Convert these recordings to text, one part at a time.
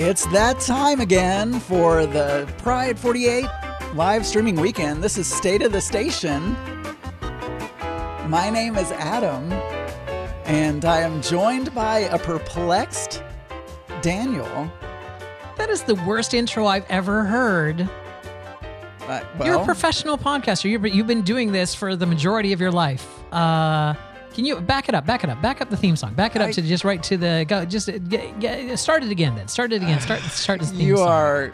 It's that time again for the Pride 48 live streaming weekend. This is State of the Station. My name is Adam, and I am joined by a perplexed Daniel. That is the worst intro I've ever heard. You're a professional podcaster. You've been doing this for the majority of your life. Can you back it up? Back up the theme song. Back it up to just right to the go. Just start it again. Then start it again. Start this theme song. You are.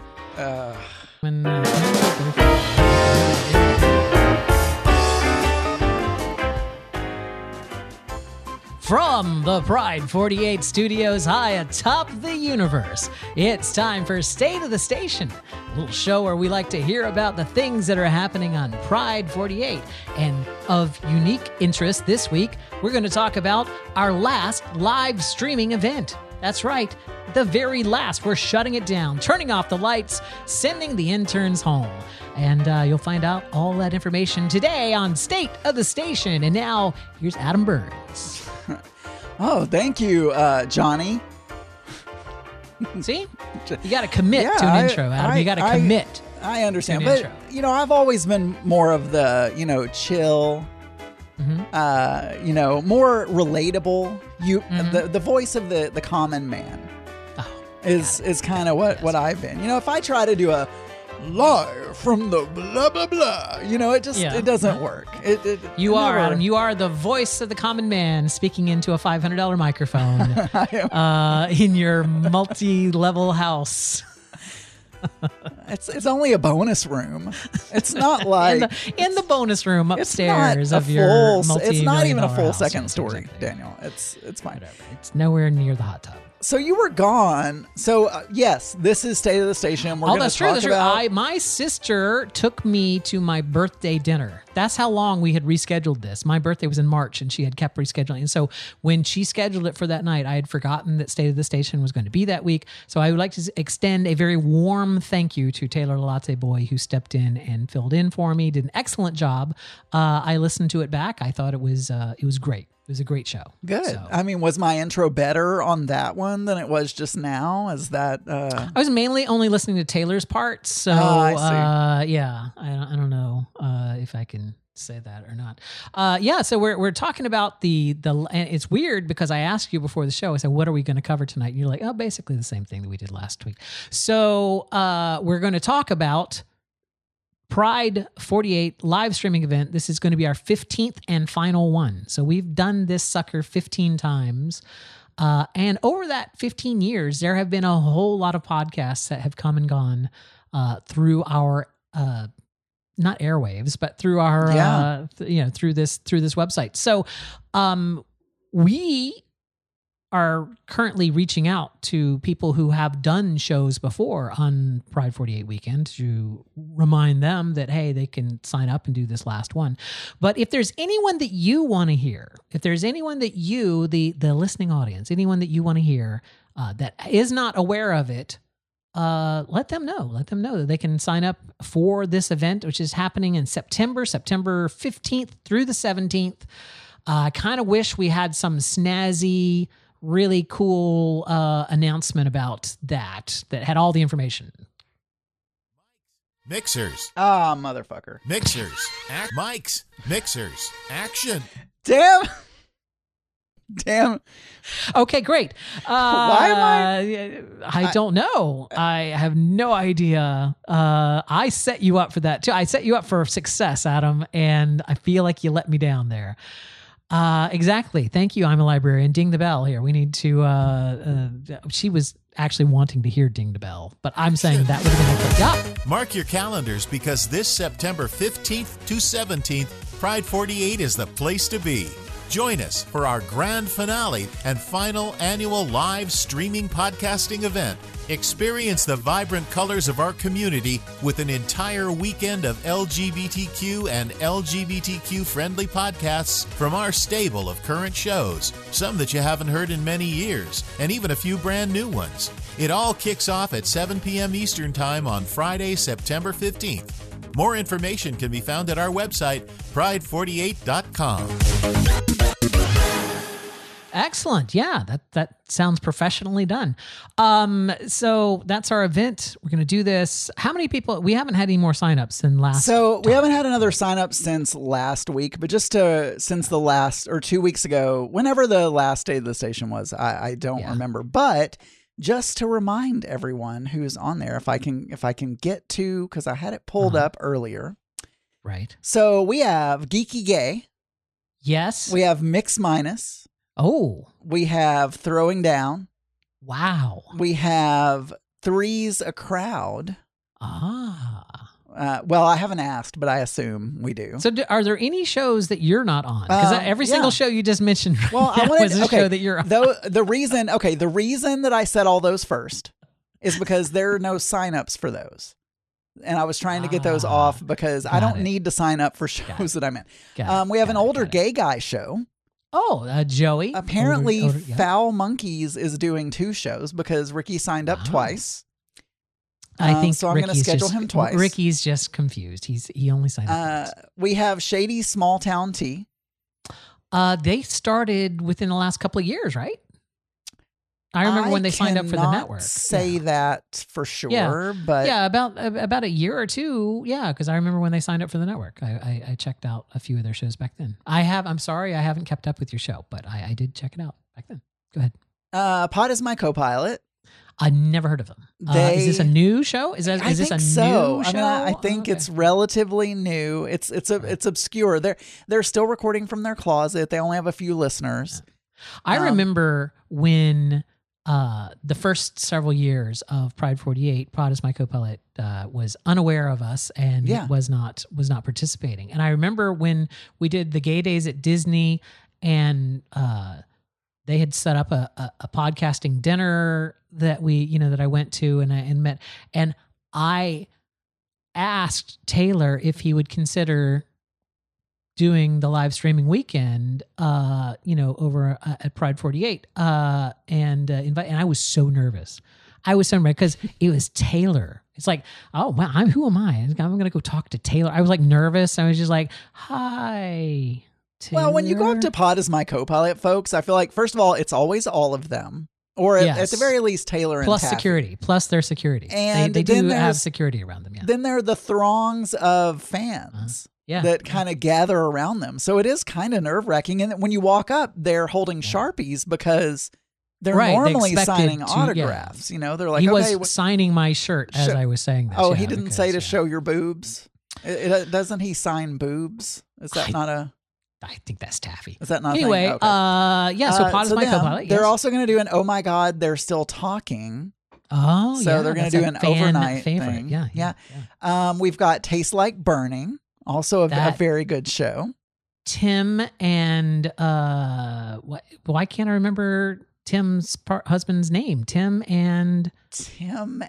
From the Pride 48 studios high atop the universe, it's time for State of the Station, a little show where we like to hear about the things that are happening on Pride 48. And of unique interest this week, we're going to talk about our last live streaming event. That's right, the very last. We're shutting it down, turning off the lights, sending the interns home. And you'll find out all that information today on State of the Station. And now, here's Adam Burns. Oh, thank you, Johnny. See? You got to commit to an intro, Adam. You got to commit. I understand. But, I've always been more of the, chill, more relatable. The voice of the common man is kind of what I've been. If I try to do a live from the blah, blah, blah, it doesn't work. You are, Adam. You are the voice of the common man speaking into a $500 microphone in your multi-level house. It's only a bonus room. It's not like in the bonus room upstairs of your multi-million-dollar It's not even a full house. second story, Exactly. Daniel. It's fine. Whatever. It's nowhere near the hot tub. So you were gone. So yes, this is State of the Station. We're That's true. My sister took me to my birthday dinner. That's how long we had rescheduled this. My birthday was in March, and she had kept rescheduling. And so when she scheduled it for that night, I had forgotten that State of the Station was going to be that week. So I would like to extend a very warm thank you to Taylor Latte Boy, who stepped in and filled in for me. Did an excellent job. I listened to it back. I thought it was great. It was a great show. Good. So. I mean, was my intro better on that one than it was just now? Is that? I was mainly only listening to Taylor's part, so I see. I don't know if I can say that or not. So we're talking about the and it's weird because I asked you before the show. I said, "What are we going to cover tonight?" And you're like, "Oh, basically the same thing that we did last week." So we're going to talk about Pride 48 live streaming event. This is going to be our 15th and final one. So we've done this sucker 15 times. And over that 15 years, there have been a whole lot of podcasts that have come and gone through our, not airwaves, but through our, through this website. So we are currently reaching out to people who have done shows before on Pride 48 weekend to remind them that, hey, they can sign up and do this last one. But if there's anyone that you want to hear, if there's anyone that you, the listening audience, anyone that you want to hear that is not aware of it, let them know. Let them know that they can sign up for this event, which is happening in September 15th through the 17th. I kind of wish we had some snazzy, really cool announcement about that had all the information. Mixers. Ah, motherfucker. Mixers. Mics. Mixers. Action. Damn. Okay, great. Why am I don't know. I have no idea. I set you up for that too. I set you up for success, Adam, and I feel like you let me down there. Exactly. Thank you. I'm a librarian. Ding the bell here. We need to, she was actually wanting to hear Ding the Bell, but I'm saying that would have been a good job. Mark your calendars because this September 15th to 17th, Pride 48 is the place to be. Join us for our grand finale and final annual live streaming podcasting event. Experience the vibrant colors of our community with an entire weekend of LGBTQ and LGBTQ-friendly podcasts from our stable of current shows, some that you haven't heard in many years, and even a few brand new ones. It all kicks off at 7 p.m. Eastern Time on Friday, September 15th. More information can be found at our website, pride48.com. Excellent. Yeah, that sounds professionally done. So that's our event. We're going to do this. How many people? We haven't had any more signups than last. So we time. haven't had another sign up since last week, but just since the last or 2 weeks ago, whenever the last day of the station was, I don't remember. But just to remind everyone who's on there, if I can get to, because I had it pulled up earlier. Right. So we have Geeky Gay. Yes. We have Mix Minus. Oh. We have Throwing Down. Wow. We have Three's a Crowd. Ah. Well, I haven't asked, but I assume we do. So are there any shows that you're not on? Because every single show you just mentioned well, I wanted, was a show that you're on. The reason that I said all those first is because there are no signups for those. And I was trying to get those off because I don't need to sign up for shows that I'm in. We have an older gay guy show. Oh, Joey. Apparently, Foul Monkeys is doing 2 shows because Ricky signed up twice. I think so. I'm going to schedule him twice. Ricky's just confused. He only signed up once. We have Shady Small Town Tea. They started within the last couple of years, right? I remember when they signed up for the network. Say that for sure, but about a year or two, because I remember when they signed up for the network. I checked out a few of their shows back then. I'm sorry, I haven't kept up with your show, but I did check it out back then. Go ahead. Pod is my co-pilot. I never heard of them. Is this a new show? Is this a new show? I think it's relatively new. It's obscure. They're still recording from their closet. They only have a few listeners. I remember when the first several years of Pride 48, Pod is my co-pilot was unaware of us and was not participating. And I remember when we did the Gay Days at Disney, and they had set up a podcasting dinner that that I went to and met, and I asked Taylor if he would consider doing the live streaming weekend, over at Pride 48, and I was so nervous. I was so nervous because it was Taylor. It's like, oh wow, who am I? I'm going to go talk to Taylor. I was like nervous. I was just like, hi, Taylor. Well, when you go up to Pod as my co-pilot, folks, I feel like first of all, it's always all of them, or at the very least, Taylor plus and Taffy. Security, plus their security, and they do have security around them. Yeah. Then there are the throngs of fans. That kind of gather around them. So it is kind of nerve-wracking. And when you walk up, they're holding Sharpies because they're normally signing autographs. They're like, he was signing my shirt as I was saying this. Oh, he didn't say to show your boobs. Doesn't he sign boobs? Is that not a... I think that's Taffy. Is that not anyway? A thing? Okay. So Pod is my co-pilot. They're also going to do an Oh My God, They're Still Talking. Oh, so they're going to do an overnight favorite. thing. Yeah. We've got Taste Like Burning. Also a very good show. Tim and why can't I remember Tim's husband's name? Tim and just Tim.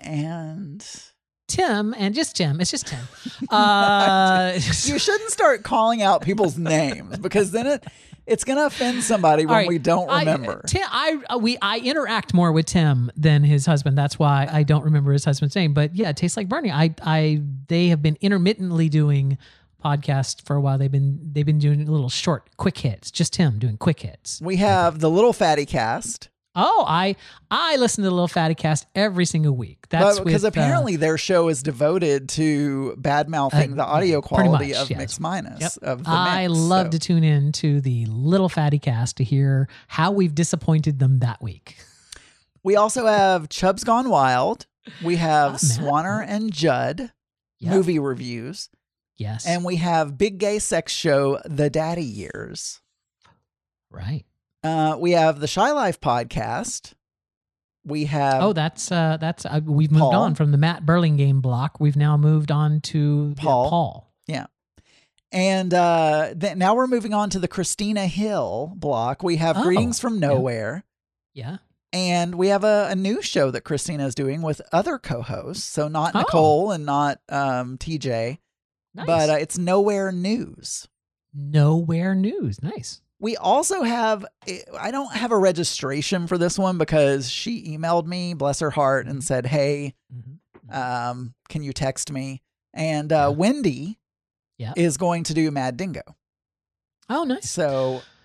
It's just Tim. You shouldn't start calling out people's names because then it's going to offend somebody when we don't remember. I interact more with Tim than his husband. That's why I don't remember his husband's name. But yeah, Tastes Like Burning. They have been intermittently doing podcast for a while. They've been doing little short quick hits, just him doing quick hits. We have the Little Fatty Cast. Oh, I listen to the Little Fatty Cast every single week. That's because apparently their show is devoted to bad mouthing the audio quality of Mix Minus. Of the I love to tune in to the Little Fatty Cast to hear how we've disappointed them that week. We also have Chubb's Gone Wild. We have Swanner and Judd movie reviews. Yes. And we have Big Gay Sex Show, The Daddy Years. Right. We have the Shy Life podcast. We have... Oh, that's we've moved on from the Matt Burlingame block. We've now moved on to Paul. Yeah. And now we're moving on to the Christina Hill block. We have Greetings from Nowhere. Yeah. And we have a new show that Christina is doing with other co-hosts. So not Nicole and not TJ. Nice. But it's Nowhere News. Nowhere News. Nice. We also have, I don't have a registration for this one because she emailed me, bless her heart, and said, hey, can you text me? And Wendy is going to do Mad Dingo. Oh, nice. So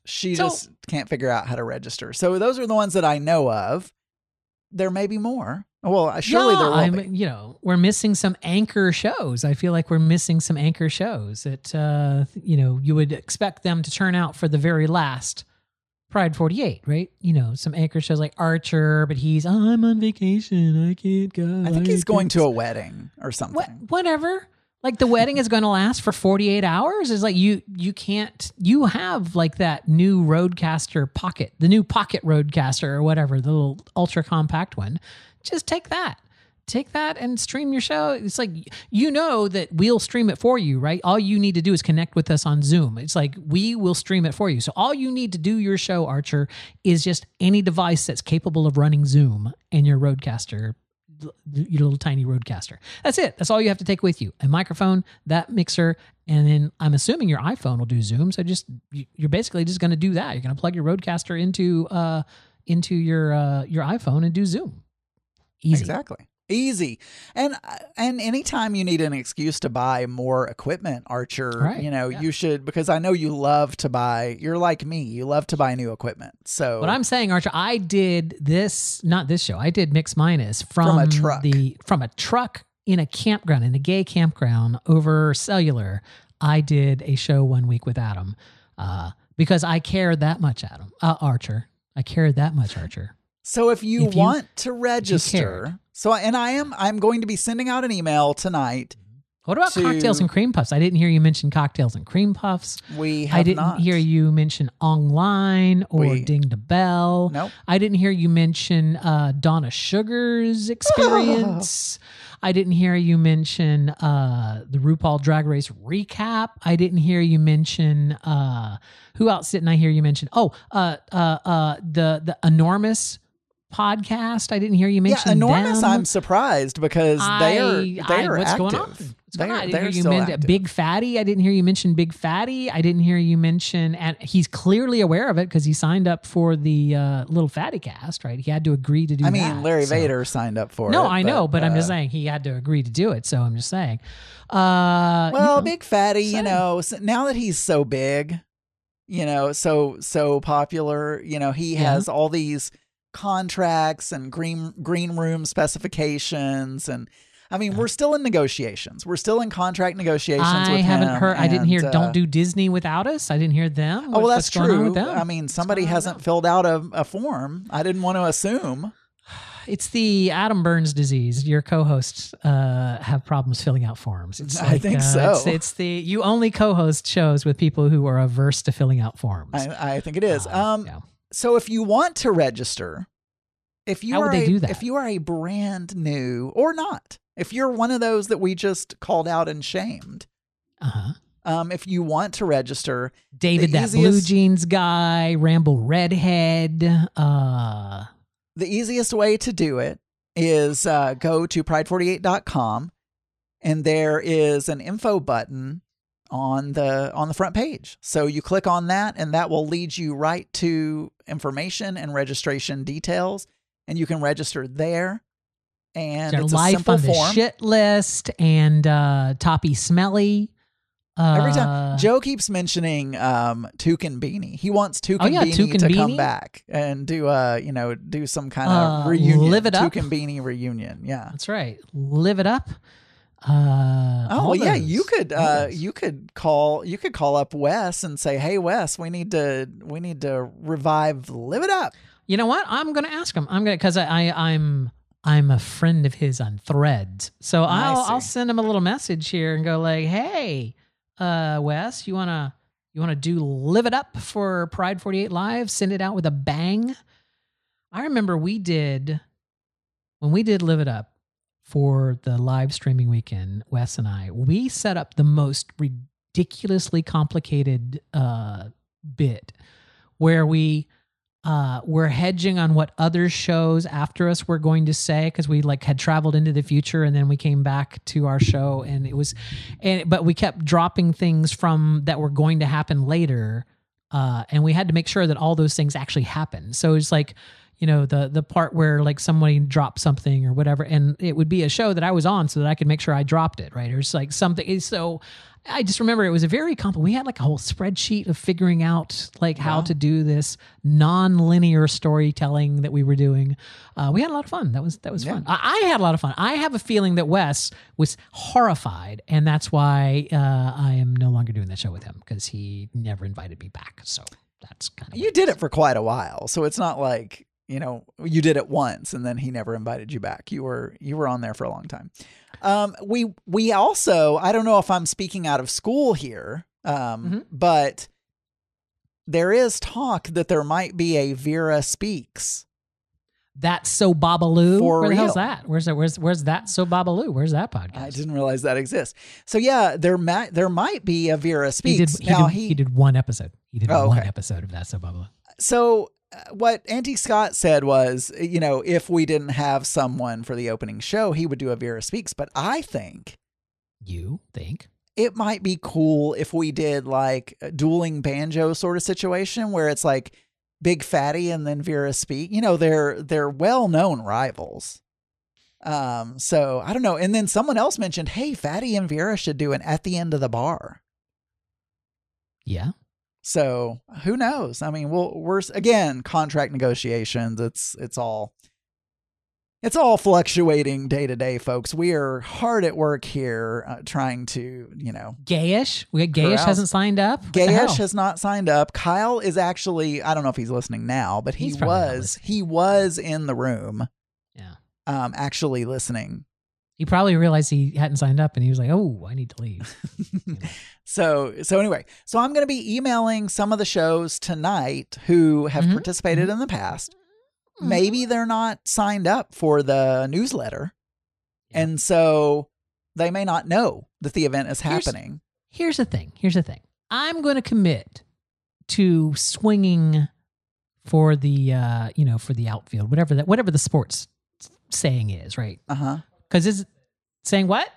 She So- just can't figure out how to register. So those are the ones that I know of. There may be more. Well, surely there will be. You know, we're missing some anchor shows. I feel like we're missing some anchor shows that, you know, you would expect them to turn out for the very last Pride 48, right? You know, some anchor shows like Archer, but I'm on vacation. I can't go. I think he's going to a wedding or something. Whatever. Like the wedding is going to last for 48 hours. It's like you can't, you have like that new Roadcaster Pocket, the new Pocket Roadcaster or whatever, the little ultra compact one. Just take that and stream your show. It's like, you know that we'll stream it for you, right? All you need to do is connect with us on Zoom. It's like, we will stream it for you. So all you need to do your show, Archer, is just any device that's capable of running Zoom and your Roadcaster, your little tiny Roadcaster. That's it. That's all you have to take with you. A microphone, that mixer, and then I'm assuming your iPhone will do Zoom. So you're basically just going to do that. You're going to plug your Roadcaster into your iPhone and do Zoom. Easy. Exactly. Easy. And anytime you need an excuse to buy more equipment, Archer, Right. you know, you should, because I know you love to buy, you're like me, you love to buy new equipment. So What I'm saying, Archer, I did this, not this show, I did Mix Minus from a truck. From a truck in a campground, in a gay campground over cellular. I did a show 1 week with Adam because I care that much, Archer. I care that much, Archer. So if you If you- want to care. register, I'm going to be sending out an email tonight. What about cocktails and cream puffs? I didn't hear you mention cocktails and cream puffs. We have I didn't not. hear you mention online or Ding the Bell. Nope. I didn't hear you mention Donna Sugar's experience. I didn't hear you mention the RuPaul Drag Race recap. I didn't hear you mention who else didn't I hear you mention? The Enormous podcast. I didn't hear you mention Enormous. them. I'm surprised because they're what's active. going on? What's going on? I didn't They're hear you still mention active. Big Fatty. I didn't hear you mention Big Fatty. I didn't hear you mention, and he's clearly aware of it because he signed up for the Little Fatty Cast, right? He had to agree to do that. I mean, Larry so- Vader signed up for it. No, I know, but I'm just saying he had to agree to do it. So I'm just saying. Well, Big Fatty, same. now that he's so big, so popular, he has all these contracts and green room specifications, and I mean, we're still in negotiations. We're still in contract negotiations. I with haven't him, heard. I didn't hear. and, Don't do Disney without us. I didn't hear them. Oh, well, that's What's going on true. with them? I mean, somebody going on with hasn't filled out a form. I didn't want to assume. It's the Adam Burns disease. Your co-hosts have problems filling out forms. It's I think so. It's the you only co-host shows with people who are averse to filling out forms. I think it is. Yeah. So if you want to register, How would they do that? If you are a brand new or not, if you're one of those that we just called out and shamed, if you want to register, David, the that blue jeans guy, Ramble Redhead. The easiest way to do it is go to pride48.com, and there is an info button on the front page. So you click on that, and that will lead you right to information and registration details, and you can register there. And it's a life simple on the form. shit list and Toppy Smelly. Every time Joe keeps mentioning Toucan Beanie, he wants Toucan Beanie Toucan to come Beanie? back and do some kind of reunion, Live It Up? Toucan Beanie reunion. Yeah. That's right. Live it up. Oh yeah, you could call up Wes and say, "Hey Wes, we need to revive Live It Up." You know what? I'm going to ask him. Because I'm a friend of his on Threads, so I'll send him a little message here and go like, "Hey, Wes, you wanna do Live It Up for Pride 48 Live? Send it out with a bang." I remember when we did Live It Up for the live streaming weekend, Wes and I, we set up the most ridiculously complicated bit where we're hedging on what other shows after us were going to say, because we had traveled into the future and then we came back to our show but we kept dropping things from that were going to happen later, and we had to make sure that all those things actually happened. So it's like, the part where like somebody dropped something or whatever, and it would be a show that I was on so that I could make sure I dropped it, right? Or it's like something. So I just remember it was a very complicated. We had like a whole spreadsheet of figuring out like how to do this non-linear storytelling that we were doing. We had a lot of fun. That was fun. I had a lot of fun. I have a feeling that Wes was horrified, and that's why I am no longer doing that show with him, because he never invited me back. So that's kind of You did it for quite a while, so it's not like, you did it once and then he never invited you back. You were on there for a long time. We also, I don't know if I'm speaking out of school here, but there is talk that there might be a Vera Speaks. That's So Babalu. For Where the real. hell's that? Where's That So Babalu? Where's that podcast? I didn't realize that exists. So yeah, there might be a Vera Speaks. He did one episode. He did one okay. episode of That's So Babalu. So what Auntie Scott said was, if we didn't have someone for the opening show, he would do a Vera Speaks. But I think You think? it might be cool if we did like a dueling banjo sort of situation where it's like Big Fatty and then Vera Speak. They're well-known rivals. So I don't know. And then someone else mentioned, hey, Fatty and Vera should do an At the End of the Bar. Yeah. So who knows? I mean, we're again, contract negotiations. It's all fluctuating day to day, folks. We are hard at work here, trying to, Gayish? Gayish hasn't signed up? What the hell? Gayish has not signed up. Kyle is actually, I don't know if he's listening now, but He's probably not he was in the room, Yeah. actually listening. He probably realized he hadn't signed up and he was like, oh, I need to leave. So anyway, so I'm going to be emailing some of the shows tonight who have participated in the past. Maybe they're not signed up for the newsletter. Yeah. And so they may not know that the event is happening. Here's the thing. I'm going to commit to swinging for the, for the outfield, whatever the sports saying is, right? Uh-huh. Because it's saying what?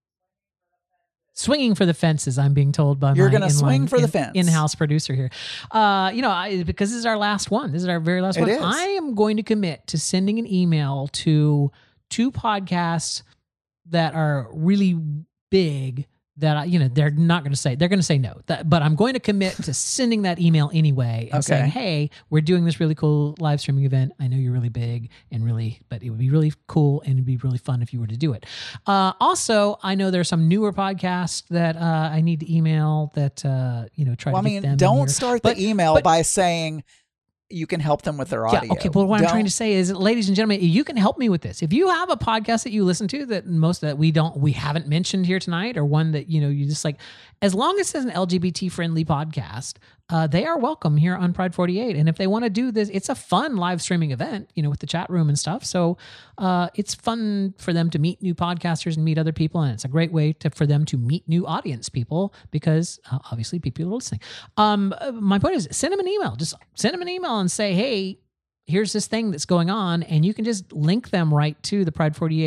Swinging for the fences, I'm being told by You're my gonna swing for the fence. in-house producer here. Because this is our last one. This is our very last one. It is. I am going to commit to sending an email to 2 podcasts that are really big that, they're not going to say, they're going to say no. But I'm going to commit to sending that email anyway and saying, hey, we're doing this really cool live streaming event. I know you're really big but it would be really cool and it'd be really fun if you were to do it. Also, I know there's some newer podcasts that I need to email that, try to get them in don't here. start the email by saying you can help them with their audio. Yeah, okay, but what I'm trying to say is, ladies and gentlemen, you can help me with this. If you have a podcast that you listen to that we haven't mentioned here tonight, or one that, you just like, as long as it's an LGBT friendly podcast, they are welcome here on Pride 48. And if they want to do this, it's a fun live streaming event, with the chat room and stuff. So it's fun for them to meet new podcasters and meet other people. And it's a great way for them to meet new audience people, because obviously people are listening. My point is, send them an email. Just send them an email and say, hey, here's this thing that's going on. And you can just link them right to the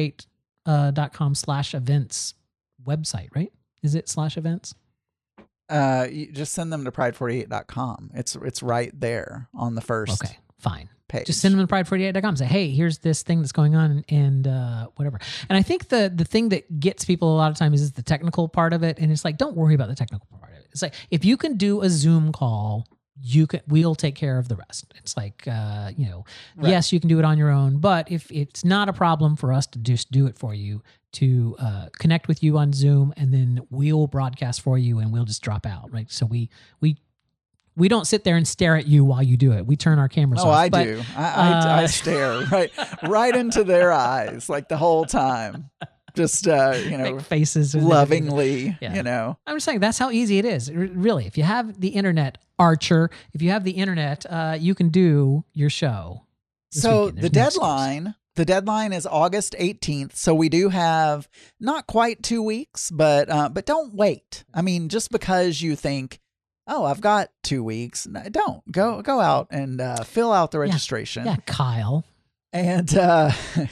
pride48.com/events website, right? Is it /events? You just send them to pride48.com. It's right there on the first Okay, fine. page. Just send them to pride48.com. Say, hey, here's this thing that's going on, and whatever. And I think the thing that gets people a lot of times is the technical part of it. And it's like, don't worry about the technical part of it. It's like, if you can do a Zoom call, we'll take care of the rest. It's like, yes, you can do it on your own, but if it's not a problem for us to just do it for you, to connect with you on Zoom, and then we'll broadcast for you and we'll just drop out, right? So we don't sit there and stare at you while you do it. We turn our cameras off. I do. I stare right into their eyes like the whole time. Just, make faces. lovingly, Yeah. I'm just saying that's how easy it is. Really, if you have the internet, Archer, if you have the internet, you can do your show. So the deadline is August 18th. So we do have not quite 2 weeks, but don't wait. I mean, just because you think, oh, I've got 2 weeks, don't go out and fill out the registration. Yeah, Kyle. And I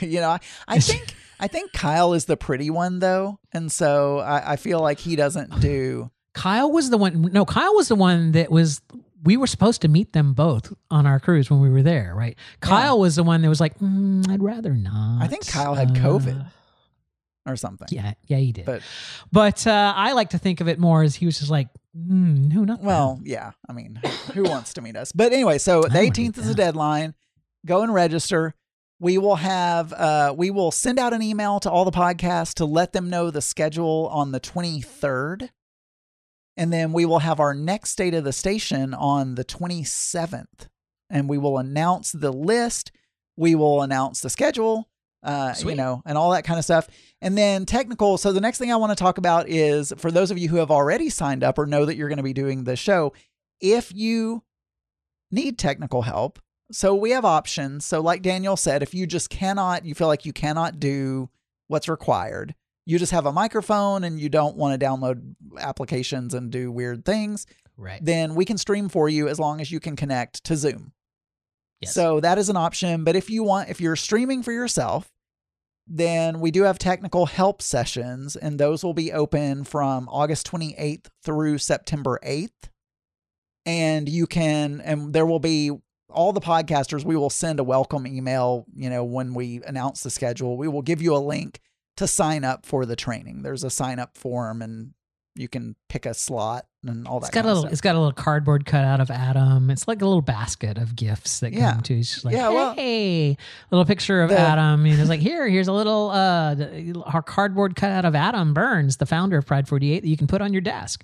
think Kyle is the pretty one though, and so I feel like he doesn't do. Kyle was the one. No, Kyle was the one that was we were supposed to meet them both on our cruise when we were there, right? Kyle was the one that was like, I'd rather not. I think Kyle had COVID or something. Yeah, he did. But I like to think of it more as he was just like, no, not well, yeah. I mean, who wants to meet us? But anyway, so the 18th is the deadline. Go and register. We will we will send out an email to all the podcasts to let them know the schedule on the 23rd. And then we will have our next State of the Station on the 27th. And we will announce the list. We will announce the schedule, and all that kind of stuff. And then technical. So the next thing I want to talk about is for those of you who have already signed up or know that you're going to be doing the show, if you need technical help. So we have options. So like Daniel said, if you feel like you cannot do what's required, you just have a microphone and you don't want to download applications and do weird things, right? Then we can stream for you as long as you can connect to Zoom. Yes. So that is an option. But if you're streaming for yourself, then we do have technical help sessions, and those will be open from August 28th through September 8th. And there will be all the podcasters, we will send a welcome email, when we announce the schedule. We will give you a link to sign up for the training. There's a sign up form and you can pick a slot and all that. It's got a little cardboard cut out of Adam. It's like a little basket of gifts that come to. It's just like, hey, little picture of Adam. And it's like, here's a little our cardboard cut out of Adam Burns, the founder of Pride 48, that you can put on your desk.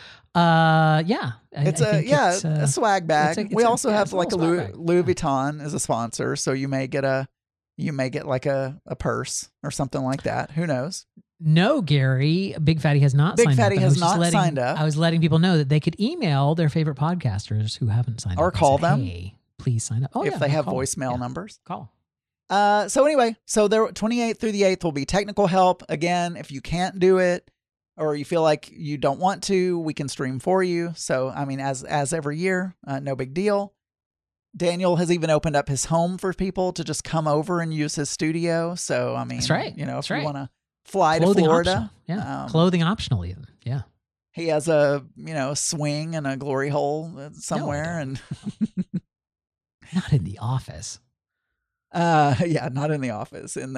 It's a swag bag. We also have like a Louis Vuitton as a sponsor, so you may get like a purse or something like that. Who knows? No, Gary, Big Fatty has not signed up. Big Fatty has not signed up. I was letting people know that they could email their favorite podcasters who haven't signed up. Or call them. Hey, please sign up. If they have voicemail numbers. Call. So anyway, there 28th through the 8th will be technical help. Again, if you can't do it or you feel like you don't want to, we can stream for you. So, I mean, as every year, no big deal. Daniel has even opened up his home for people to just come over and use his studio. So, I mean, that's right. If you want to fly Clothing to Florida. Optional. Yeah. Clothing optional even. Yeah. He has a, swing and a glory hole somewhere. And not in the office. Not in the offithat in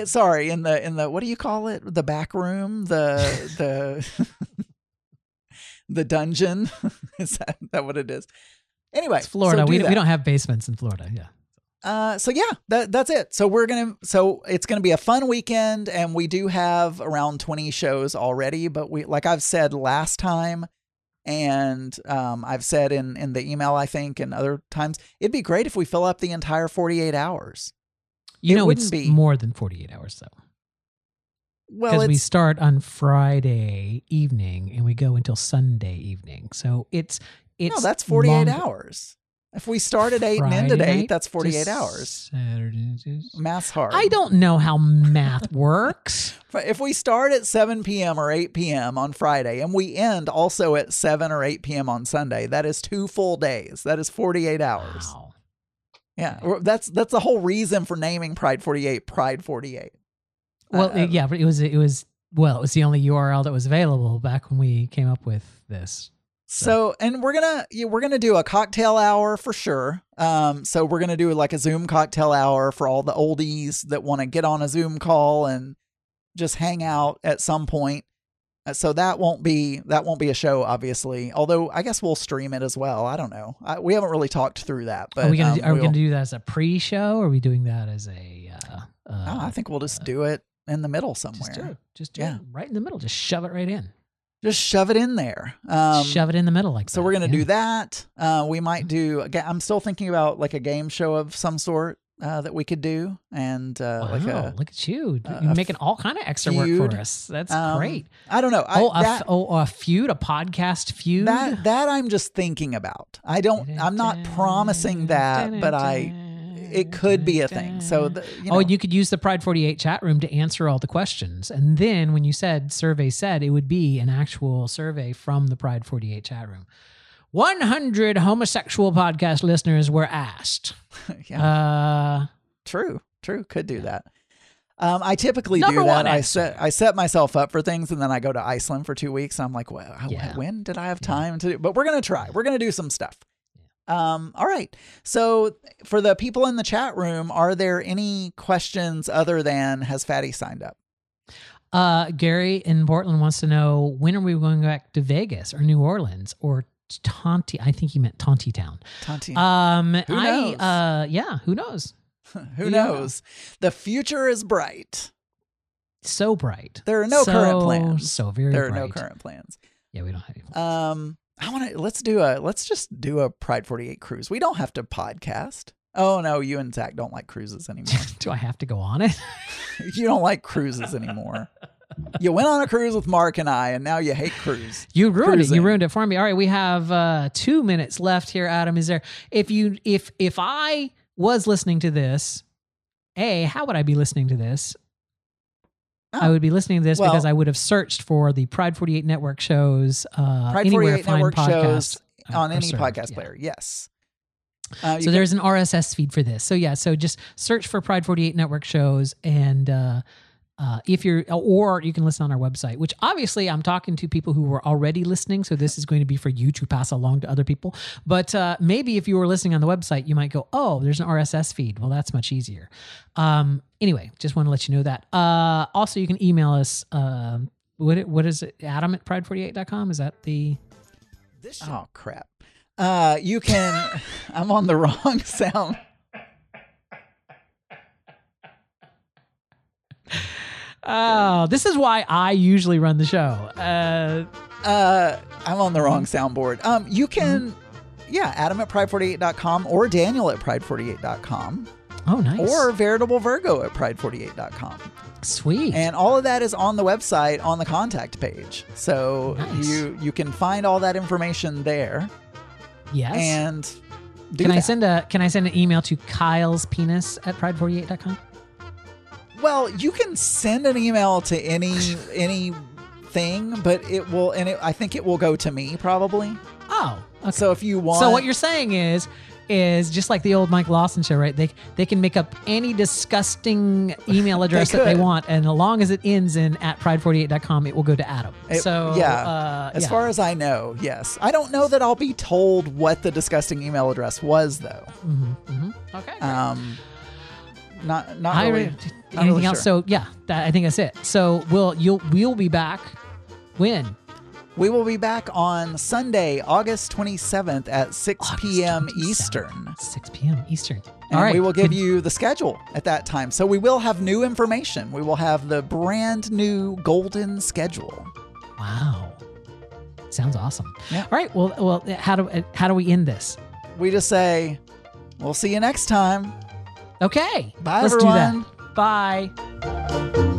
the what do you call it? The back room, the the dungeon. Is that what it is? Anyway, it's Florida. We don't have basements in Florida. Yeah. So that's it. So it's gonna be a fun weekend, and we do have around 20 shows already. But like I've said last time, and I've said in the email, I think, and other times, it'd be great if we fill up the entire 48 hours. It's more than 48 hours though. Well, because we start on Friday evening and we go until Sunday evening. So it's no, that's 48 hours. If we start at 8 and end at 8, that's 48 hours. Math's hard. I don't know how math works. If we start at 7 p.m. or 8 p.m. on Friday and we end also at 7 or 8 p.m. on Sunday, that is 2 full days. That is 48 hours. Wow. Yeah, that's the whole reason for naming Pride 48 Pride 48. Well, but it was the only URL that was available back when we came up with this. So, and we're gonna do a cocktail hour for sure. So we're gonna do like a Zoom cocktail hour for all the oldies that want to get on a Zoom call and just hang out at some point. So that won't be a show, obviously. Although I guess we'll stream it as well. I don't know. We haven't really talked through that. But are we gonna do that as a pre-show, or are we doing that as a? I think we'll just do it in the middle somewhere. Just do it right in the middle. Just shove it right in. Just shove it in there. Shove it in the middle like that. So we're going to do that. We might do, I'm still thinking about like a game show of some sort that we could do. And look at you. You're making all kind of extra work for us. That's great. I don't know. A feud, a podcast feud. That I'm just thinking about. I'm not promising that, but it could be a thing. So, you could use the Pride 48 chat room to answer all the questions. And then when you survey said, it would be an actual survey from the Pride 48 chat room. 100 homosexual podcast listeners were asked. True. Could do that. I typically do that. I set myself up for things, and then I go to Iceland for 2 weeks. And I'm like, well, when did I have time to do? But we're going to try. We're going to do some stuff. All right. So for the people in the chat room, are there any questions other than has Fatty signed up? Gary in Portland wants to know, when are we going back to Vegas or New Orleans or Tonti? I think he meant Tontitown. Tonti. Who knows? Yeah, who knows? Who knows? The future is bright. So bright. There are no current plans. So very There are bright. no current plans. Yeah, we don't have any plans. Let's just do a Pride 48 cruise. We don't have to podcast. Oh no, you and Zach don't like cruises anymore. Do I have to go on it? You don't like cruises anymore. You went on a cruise with Mark and I, and now you hate cruise. You ruined Cruising. it. You ruined it for me. All right, we have 2 minutes left here, Adam. Is there, if I was listening to this, how would I be listening to this? Oh. I would be listening to this because I would have searched for the Pride 48 Network shows Pride anywhere 48 fine Network podcasts shows on are any served. podcast Yeah. player. Yes. So there's an RSS feed for this. So so just search for Pride 48 Network shows, and if you're, or you can listen on our website, which obviously I'm talking to people who were already listening. So this is going to be for you to pass along to other people. But maybe if you were listening on the website, you might go, oh, there's an RSS feed. Well, that's much easier. Anyway, just want to let you know that. Also, you can email us. What is it? Adam@pride48.com. Is that the... Oh, crap. You can, I'm on the wrong sound. Oh, this is why I usually run the show. I'm on the wrong soundboard. You can, Adam@pride48.com or Daniel@pride48.com. Oh, nice. Or Veritable Virgo at pride48.com. Sweet. And all of that is on the website on the contact page. So Nice. you can find all that information there. Yes. And Can I send an email to Kyle's penis at pride48.com? Well, you can send an email to any thing, but I think it will go to me probably. Oh, okay. So if you want, So what you're saying is just like the old Mike Lawson show, right? They can make up any disgusting email address that they could. want, and as long as it ends in @pride48.com, it will go to Adam. As far as I know, yes. I don't know that I'll be told what the disgusting email address was though. Okay. Not I really. anything not really else? sure. So I think that's it. So we'll be back when. We will be back on Sunday, August 27th at 6 p.m. Eastern. 6 p.m. Eastern. And All right. we will give you the schedule at that time. So we will have new information. We will have the brand new golden schedule. Wow. Sounds awesome. Yeah. All right. Well, how do we end this? We just say, we'll see you next time. Okay. Bye, Let's everyone. do that. Bye.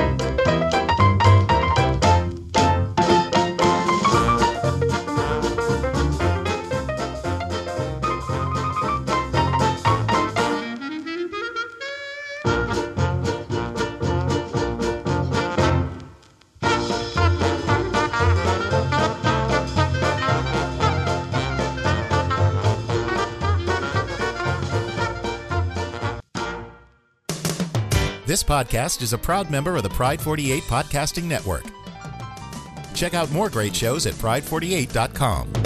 This podcast is a proud member of the Pride 48 Podcasting Network. Check out more great shows at pride48.com.